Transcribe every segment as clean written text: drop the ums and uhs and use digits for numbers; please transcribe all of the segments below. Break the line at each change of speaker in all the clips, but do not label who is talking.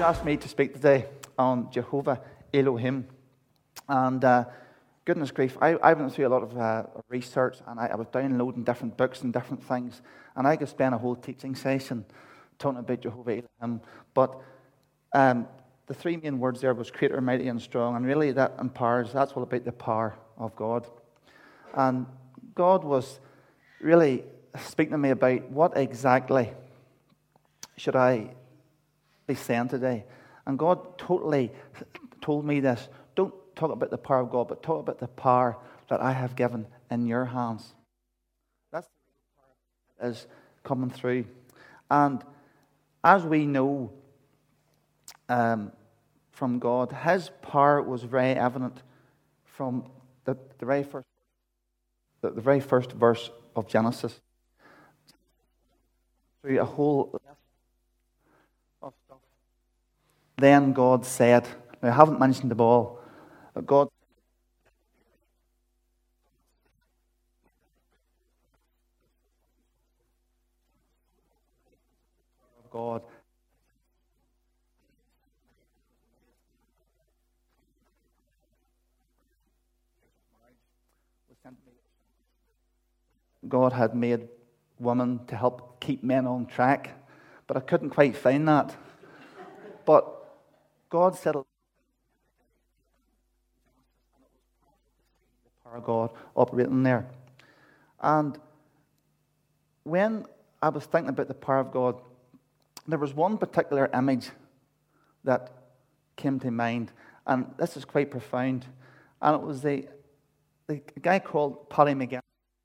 asked me to speak today on Jehovah Elohim. And goodness grief, I went through a lot of research, and I was downloading different books and different things. And I could spend a whole teaching session talking about Jehovah Elohim. But the three main words there was creator, mighty, and strong. And really that empowers, that's all about the power of God. And God was really speaking to me about what exactly should I be saying today. And God totally told me this. Don't talk about the power of God, but talk about the power that I have given in your hands. That's the power that is coming through. And as we know from God, His power was very evident from the very first verse of Genesis. Through a whole list of stuff. Then God said, now I haven't mentioned them all, but God God had made woman to help keep men on track, but I couldn't quite find that. But God said the power of God operating there. And when I was thinking about the power of God, there was one particular image that came to mind, and this is quite profound. And it was the guy called Paddy McGuinness.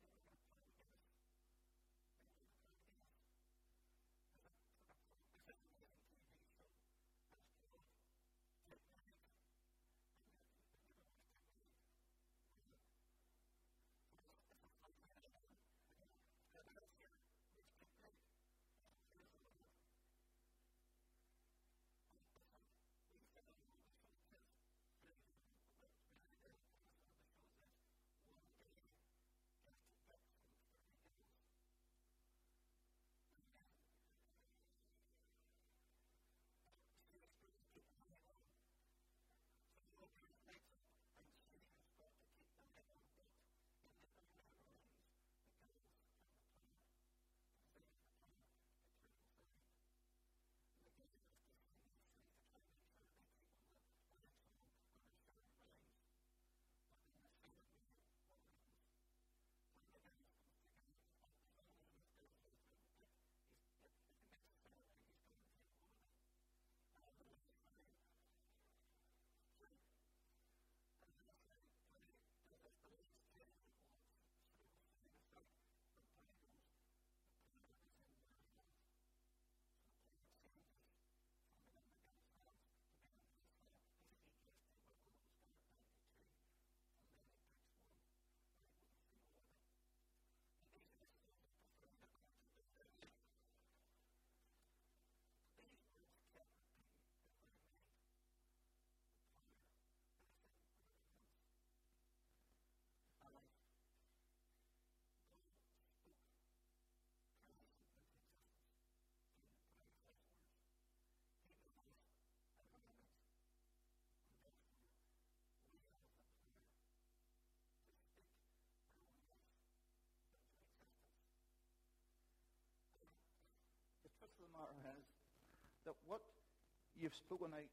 The matter is that what you've spoken out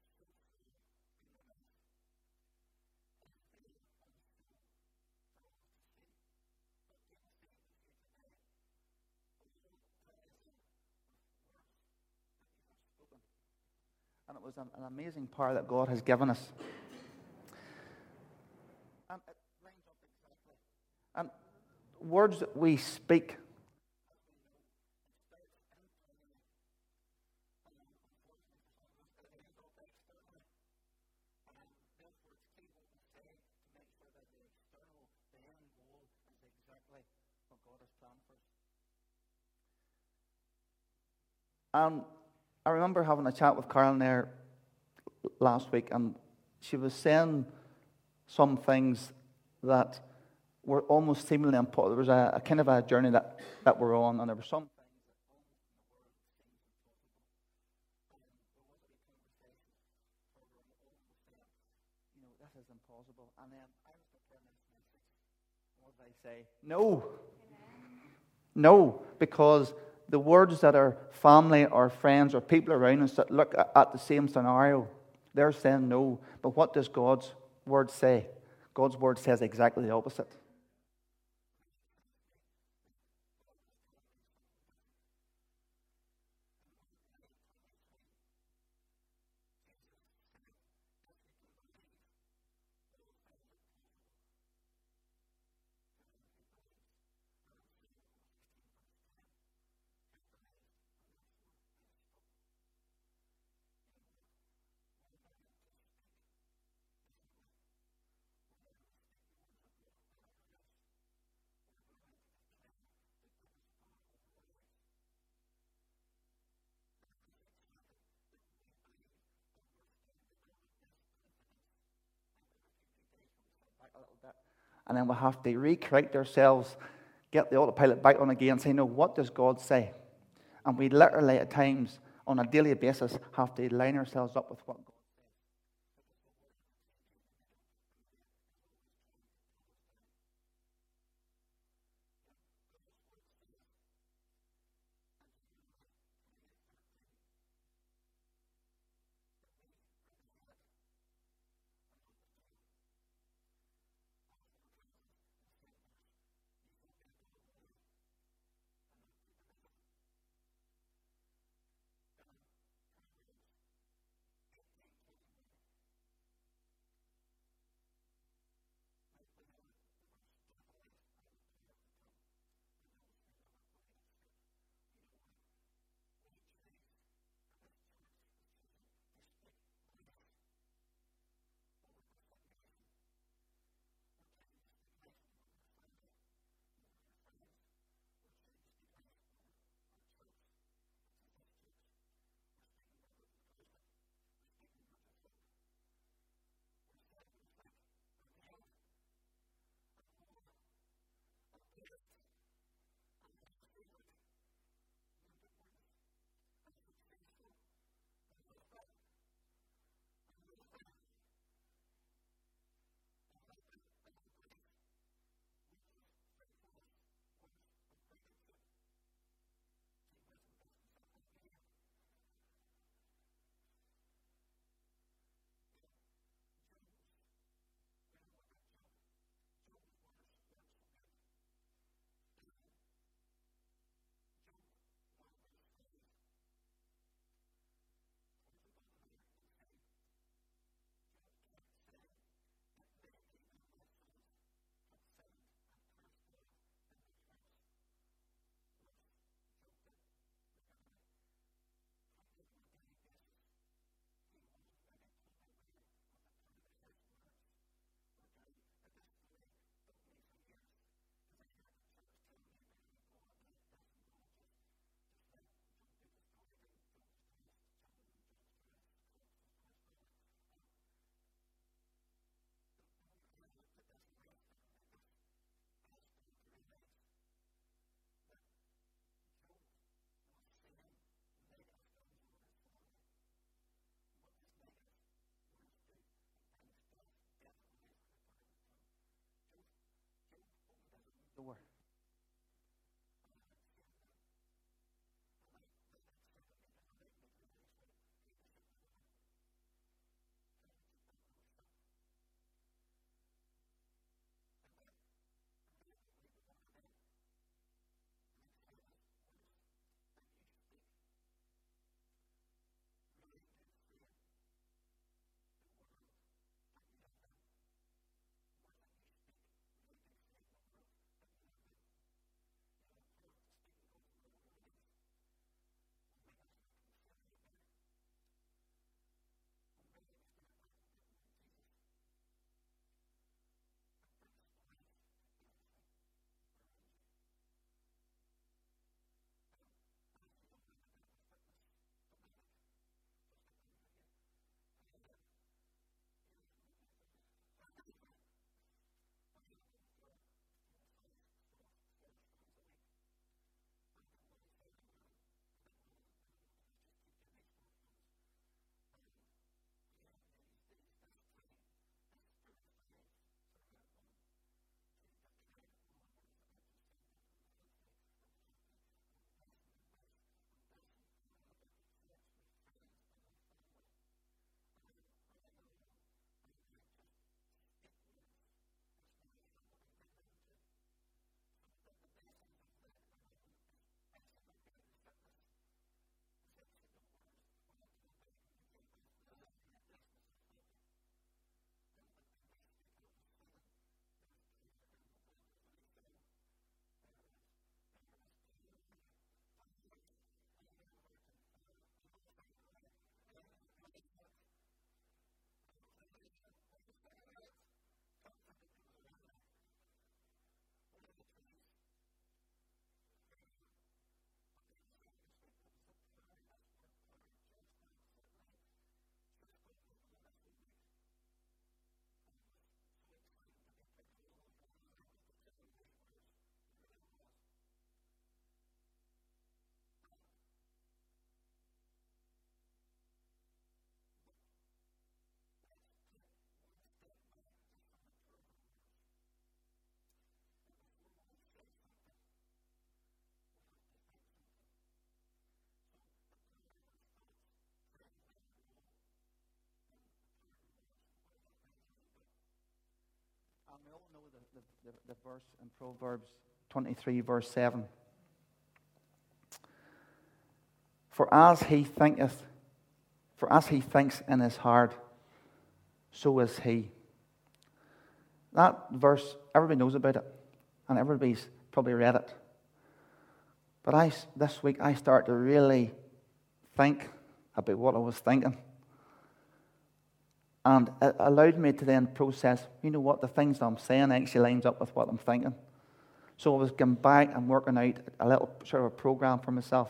and it was an amazing power that God has given us. And it lines up exactly. And words that we speak And I remember having a chat with Carolyn there last week, and she was saying some things that were almost seemingly impossible. There was a kind of a journey that we're on, and there were some things say no. No, because the words that our family or friends or people around us that look at the same scenario, they're saying no. But what does God's word say? God's word says exactly the opposite. And then we have to recorrect ourselves, get the autopilot back on again, and say, no, what does God say? And we literally, at times, on a daily basis, have to line ourselves up with what God the verse in Proverbs 23, verse 7. For as he thinks in his heart, so is he. That verse, everybody knows about it, and everybody's probably read it. But this week I started to really think about what I was thinking. And it allowed me to then process, you know what, the things that I'm saying actually lines up with what I'm thinking. So I was going back and working out a little sort of a program for myself.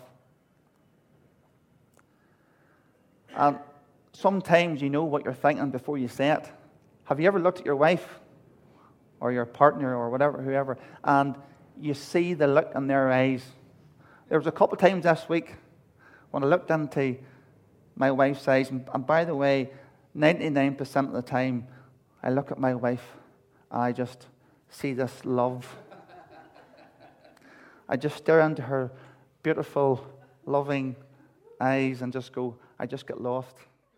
And sometimes you know what you're thinking before you say it. Have you ever looked at your wife or your partner or whatever, whoever, and you see the look in their eyes? There was a couple of times this week when I looked into my wife's eyes, and by the way, 99% of the time I look at my wife and I just see this love. I just stare into her beautiful, loving eyes and just go, I just get lost.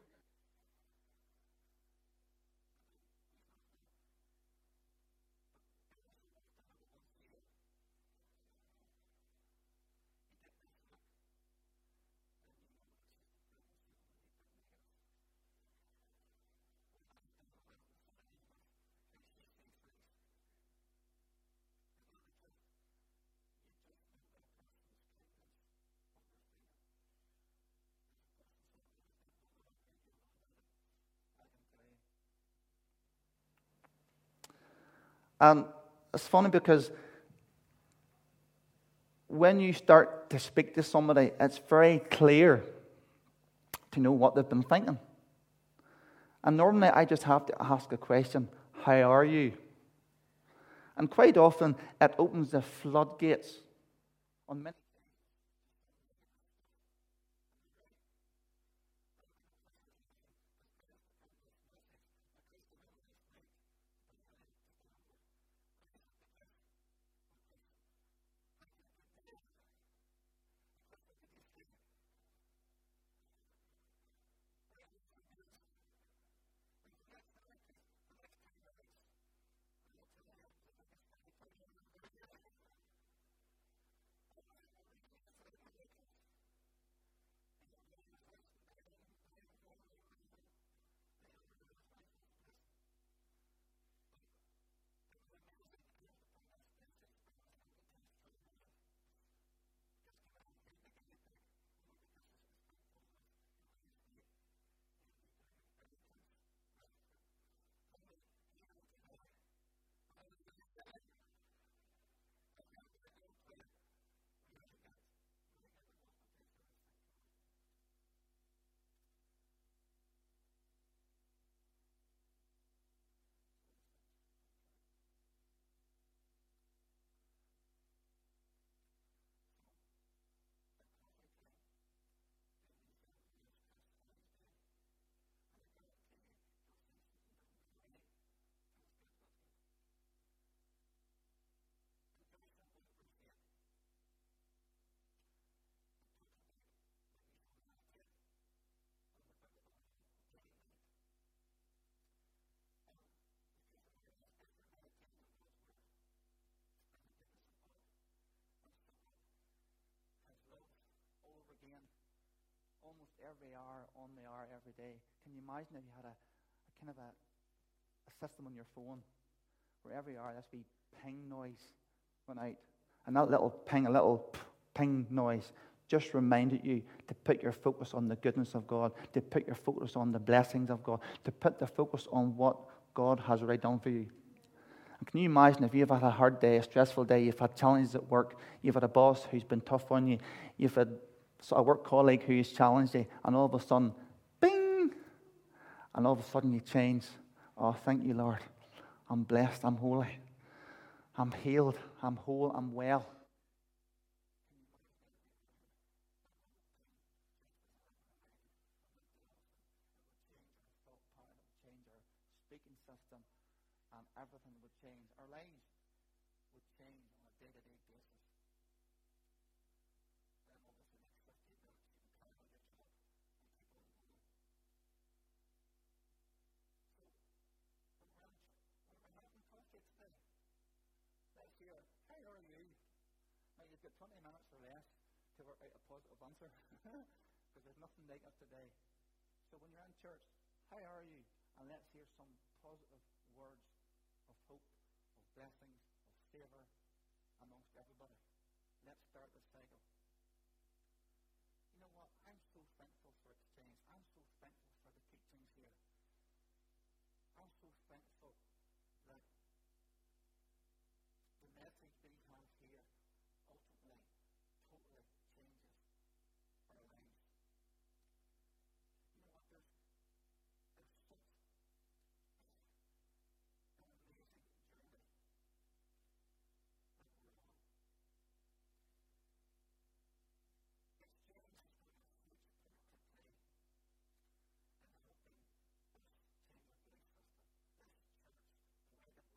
And it's funny because when you start to speak to somebody, it's very clear to know what they've been thinking. And normally I just have to ask a question, how are you? And quite often it opens the floodgates on many. Over again, almost every hour, on the hour, every day. Can you imagine if you had a kind of a system on your phone where every hour this wee ping noise went out, and that little ping, a little ping noise just reminded you to put your focus on the goodness of God, to put your focus on the blessings of God, to put the focus on what God has already done for you. And can you imagine if you've had a hard day, a stressful day, you've had challenges at work, you've had a boss who's been tough on you, you've had a work colleague who's challenged you, and all of a sudden, bing, and all of a sudden you change. Oh, thank you, Lord. I'm blessed, I'm holy, I'm healed, I'm whole, I'm well. Change our speaking system, and everything would change. Our lives would change on a day-to-day basis. We're having conflicts today. 20 minutes or less to work out a positive answer because there's nothing like it today. So when you're in church, how are you? And let's hear some positive words of hope, of blessings, of favour amongst everybody. Let's start this cycle. You know what? I'm so thankful for Exchange. I'm so thankful for the teachings here. I'm so thankful that the message we have here ultimately totally changes our lives. You know what? There's such an amazing journey that we're on. Exchange has got a huge part to play in helping us change our belief system, this church, the way that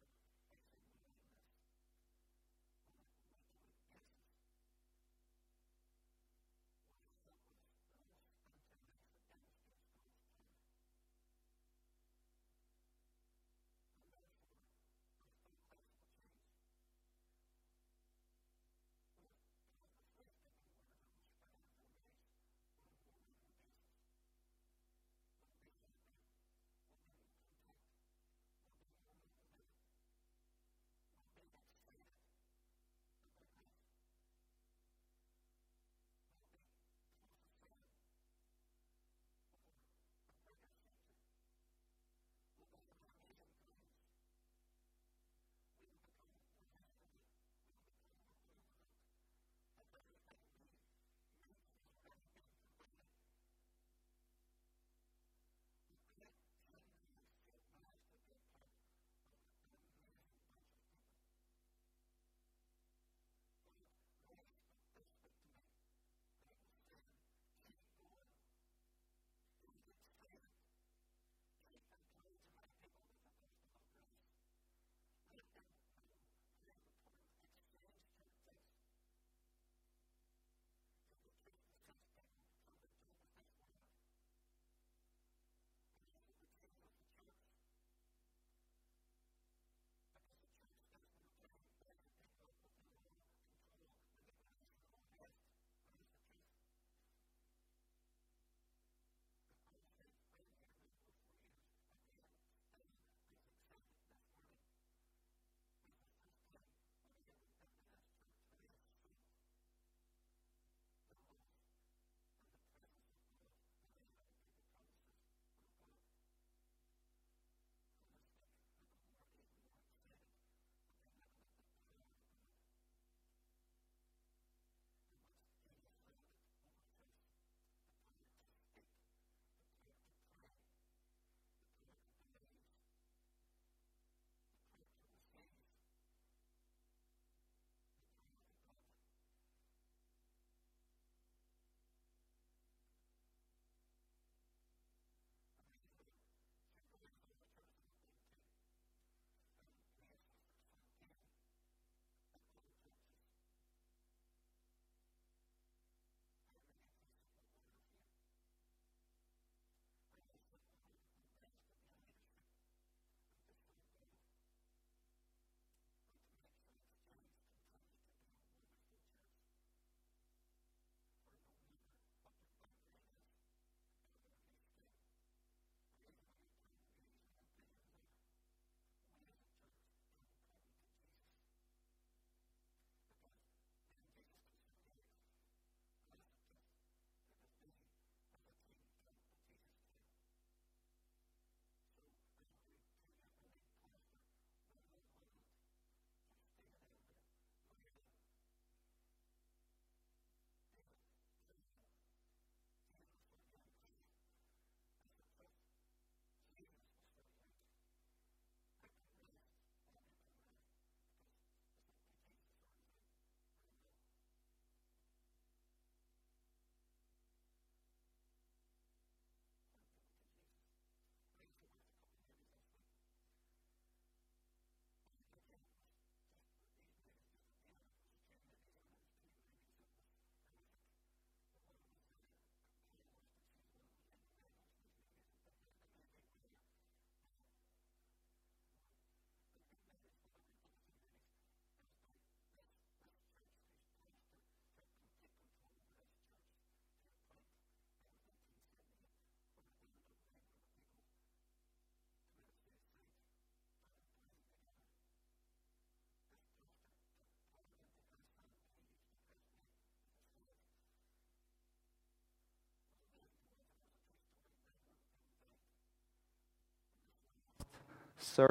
Sir,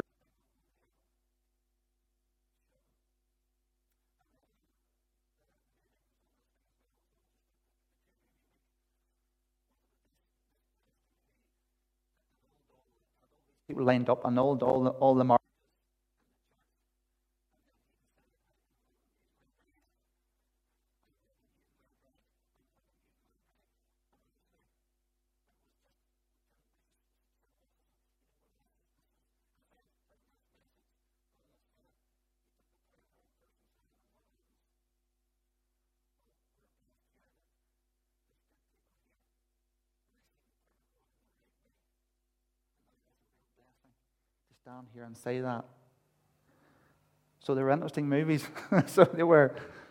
people lined up and all the marks. To stand here and say that. So they were interesting movies. So they were.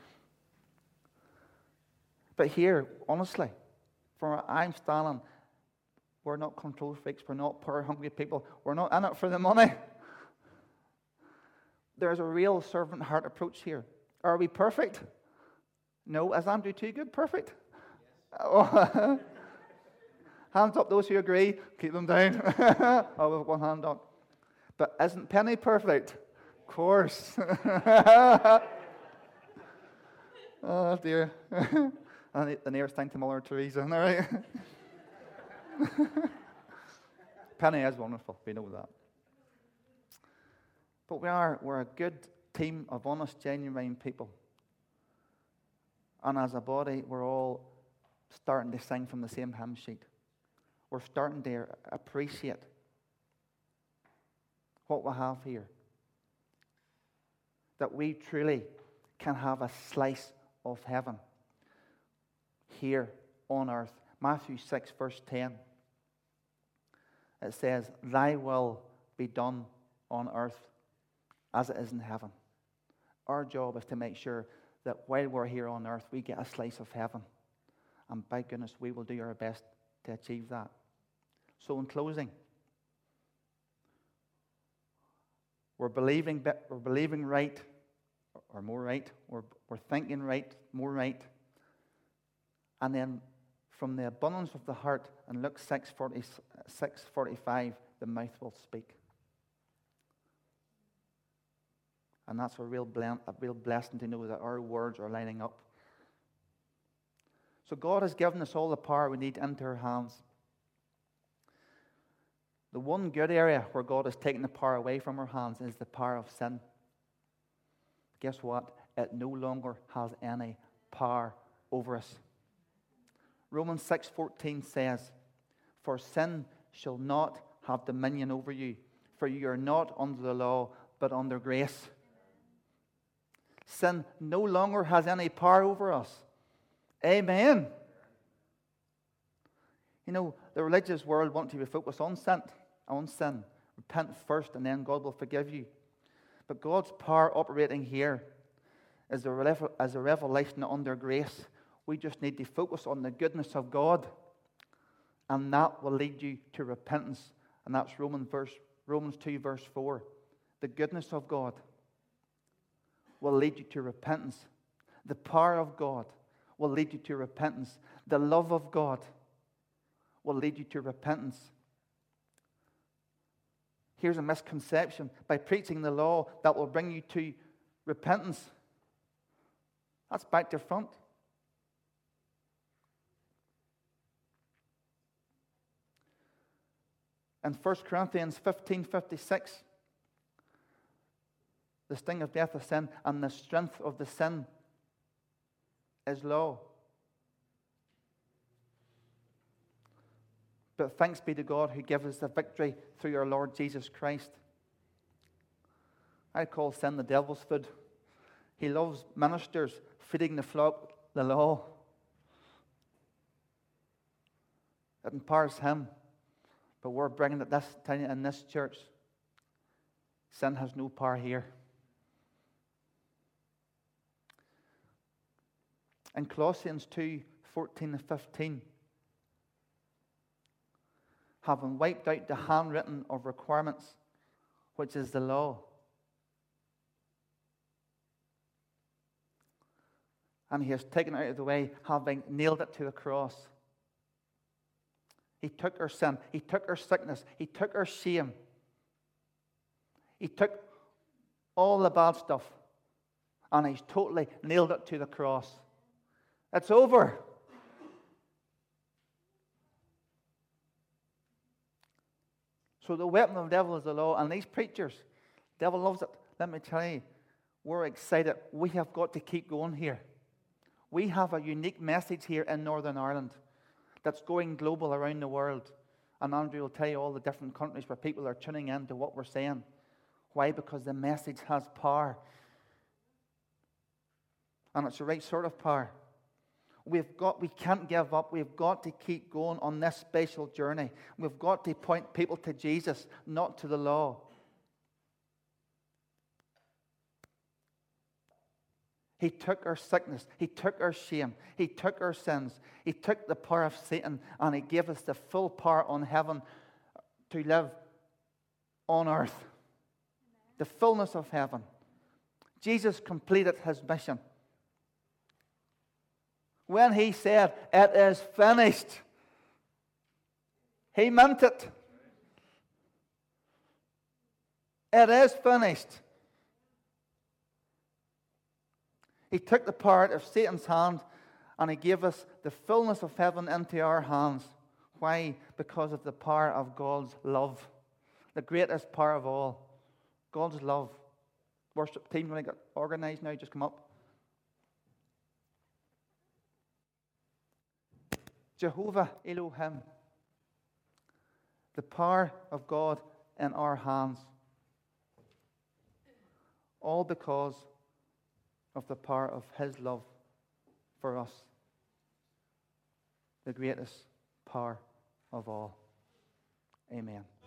But here, honestly, from where I'm standing, we're not control freaks. We're not power-hungry people. We're not in it for the money. There's a real servant heart approach here. Are we perfect? No. Is Andrew too good? Perfect? Yes. Oh. Hands up, those who agree. Keep them down. Oh, we've one hand up. But isn't Penny perfect? Of course. Oh, dear. And the nearest thing to Mother Teresa, all right? Penny is wonderful. We know that. But we're a good team of honest, genuine people. And as a body, we're all starting to sing from the same hymn sheet. We're starting to appreciate what we have here. That we truly can have a slice of heaven here on earth. Matthew 6, verse 10. It says, "Thy will be done on earth as it is in heaven." Our job is to make sure that while we're here on earth, we get a slice of heaven. And by goodness, we will do our best to achieve that. So in closing, we're believing right, or more right. We're thinking right, more right. And then from the abundance of the heart, in Luke 6:45, the mouth will speak. And that's a real blessing to know that our words are lining up. So God has given us all the power we need into our hands. The one good area where God has taken the power away from our hands is the power of sin. Guess what? It no longer has any power over us. Romans 6:14 says, "For sin shall not have dominion over you, for you are not under the law, but under grace." Sin no longer has any power over us. Amen. You know, the religious world wants you to focus on sin. Repent first, and then God will forgive you. But God's power operating here is a revelation under grace. We just need to focus on the goodness of God, and that will lead you to repentance. And that's Romans 2, verse 4. The goodness of God will lead you to repentance. The power of God will lead you to repentance. The love of God will lead you to repentance. Here's a misconception. By preaching the law, that will bring you to repentance. That's back to front. In 1 Corinthians 15:56, the sting of death is sin, and the strength of the sin is law. But thanks be to God who gives us the victory through our Lord Jesus Christ. I call sin the devil's food. He loves ministers feeding the flock the law. It empowers him. But we're bringing it this time in this church. Sin has no power here. In Colossians 2:14 and 15, having wiped out the handwritten of requirements, which is the law, and he has taken it out of the way, having nailed it to the cross. He took our sin, he took our sickness, he took our shame, He took all the bad stuff and He's totally nailed it to the cross. It's over. So the weapon of the devil is the law. And these preachers, the devil loves it. Let me tell you, we're excited. We have got to keep going here. We have a unique message here in Northern Ireland that's going global around the world. And Andrew will tell you all the different countries where people are tuning in to what we're saying. Why? Because the message has power. And it's the right sort of power. We can't give up. We've got to keep going on this special journey. We've got to point people to Jesus, not to the law. He took our sickness. He took our shame. He took our sins. He took the power of Satan, and He gave us the full power on heaven to live on earth. The fullness of heaven. Jesus completed His mission. When He said, "It is finished," He meant it. It is finished. He took the power out of Satan's hand and He gave us the fullness of heaven into our hands. Why? Because of the power of God's love. The greatest power of all. God's love. Worship team, when I get organized now, just come up. Jehovah Elohim. The power of God in our hands. All because of the power of His love for us. The greatest power of all. Amen.